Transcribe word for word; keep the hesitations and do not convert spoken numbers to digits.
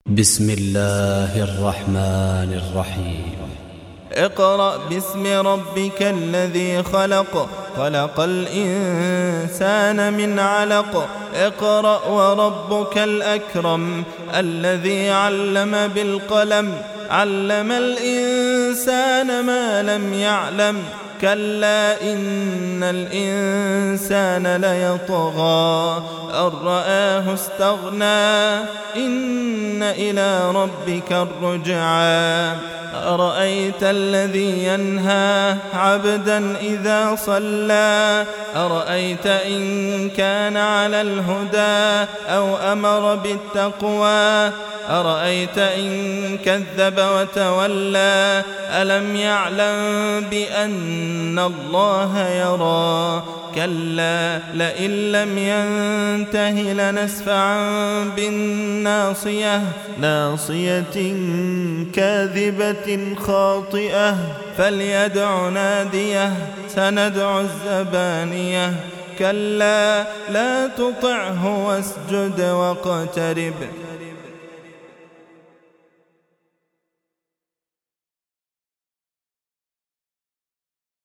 بسم الله الرحمن الرحيم. اقرأ باسم ربك الذي خلق خلق الإنسان من علق اقرأ وربك الأكرم الذي علم بالقلم علم الإنسان ما لم يعلم كلا إن الإنسان ليطغى أن رآه استغنى إن إلى ربك الرجعى أرأيت الذي ينهى عبدا إذا صلى أرأيت إن كان على الهدى أو أمر بالتقوى أرأيت إن كذب وتولى ألم يعلم بأن الله يرى كلا لئن لم ينته لنسفعا بالناصية ناصية كاذبة خاطئة فليدع ناديه سندع الزبانية كلا لا تطعه واسجد واقترب